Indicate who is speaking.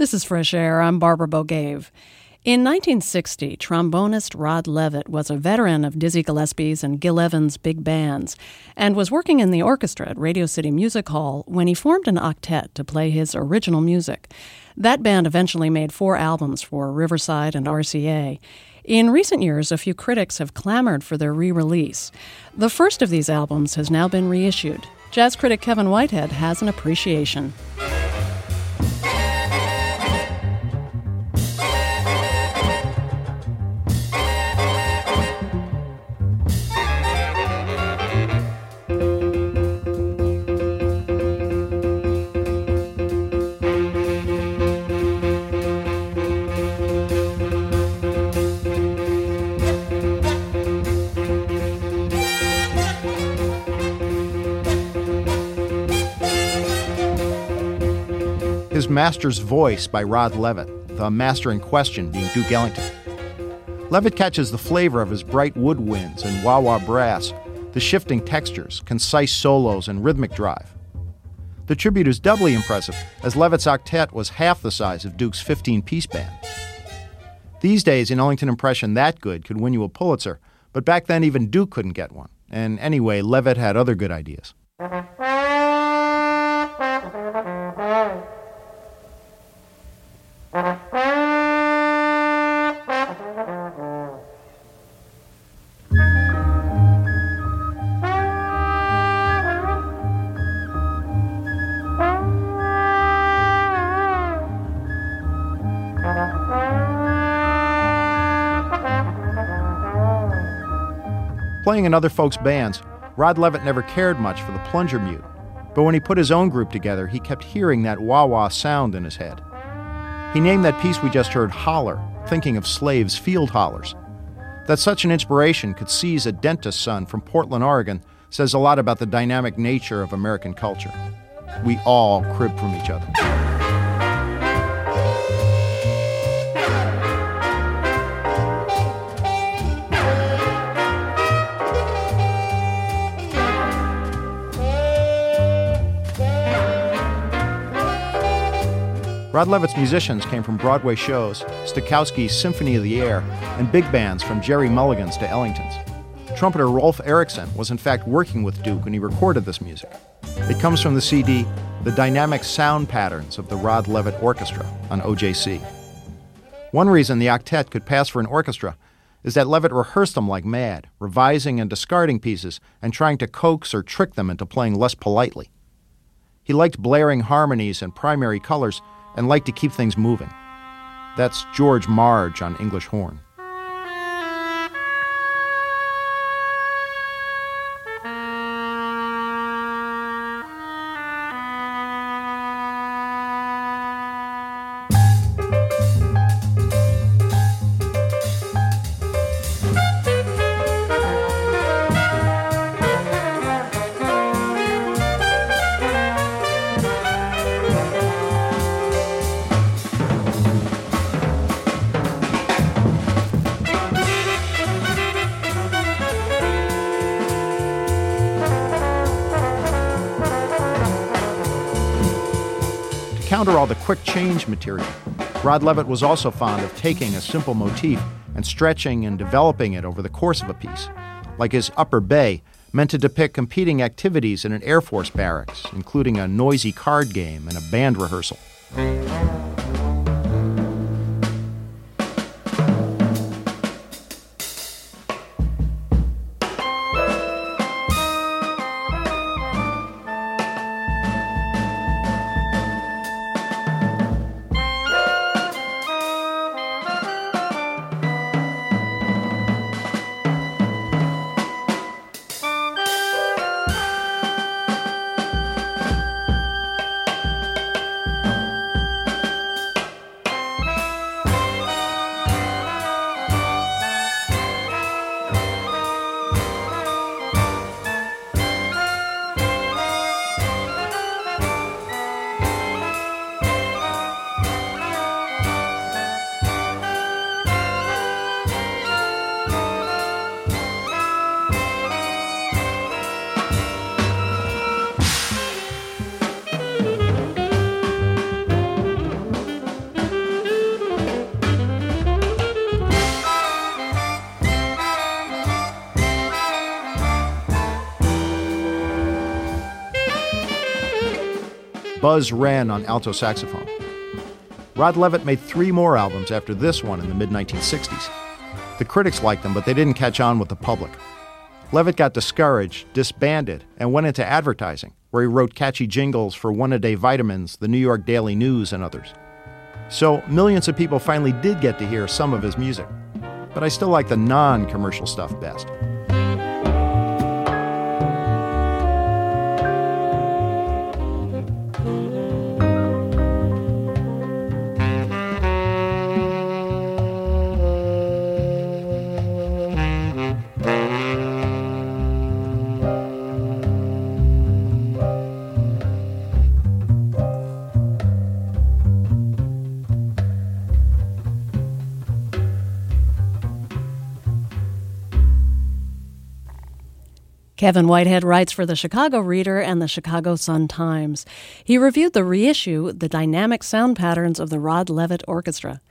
Speaker 1: This is Fresh Air. I'm Barbara Bogave. In 1960, trombonist Rod Levitt was a veteran of Dizzy Gillespie's and Gil Evans' big bands and was working in the orchestra at Radio City Music Hall when he formed an octet to play his original music. That band eventually made 4 albums for Riverside and RCA. In recent years, a few critics have clamored for their re-release. The first of these albums has now been reissued. Jazz critic Kevin Whitehead has an appreciation.
Speaker 2: His Master's Voice by Rod Levitt, the master in question being Duke Ellington. Levitt catches the flavor of his bright woodwinds and wah-wah brass, the shifting textures, concise solos, and rhythmic drive. The tribute is doubly impressive, as Levitt's octet was half the size of Duke's 15-piece band. These days, an Ellington impression that good could win you a Pulitzer, but back then even Duke couldn't get one. And anyway, Levitt had other good ideas. Playing in other folks' bands, Rod Levitt never cared much for the plunger mute, but when he put his own group together, he kept hearing that wah-wah sound in his head. He named that piece we just heard Holler, thinking of Slave's field hollers. That such an inspiration could seize a dentist's son from Portland, Oregon, says a lot about the dynamic nature of American culture. We all crib from each other. Rod Levitt's musicians came from Broadway shows, Stokowski's Symphony of the Air, and big bands from Jerry Mulligan's to Ellington's. Trumpeter Rolf Erickson was in fact working with Duke when he recorded this music. It comes from the CD, The Dynamic Sound Patterns of the Rod Levitt Orchestra on OJC. One reason the octet could pass for an orchestra is that Levitt rehearsed them like mad, revising and discarding pieces and trying to coax or trick them into playing less politely. He liked blaring harmonies and primary colors and liked to keep things moving. That's George Marge on English horn. Counter all the quick change material, Rod Levitt was also fond of taking a simple motif and stretching and developing it over the course of a piece, like his Upper Bay, meant to depict competing activities in an Air Force barracks, including a noisy card game and a band rehearsal. Buzz Wren on alto saxophone. Rod Levitt made 3 more albums after this one in the mid-1960s. The critics liked them, but they didn't catch on with the public. Levitt got discouraged, disbanded, and went into advertising, where he wrote catchy jingles for One-A-Day Vitamins, the New York Daily News, and others. So millions of people finally did get to hear some of his music. But I still like the non-commercial stuff best.
Speaker 1: Kevin Whitehead writes for the Chicago Reader and the Chicago Sun-Times. He reviewed the reissue, The Dynamic Sound Patterns of the Rod Levitt Orchestra.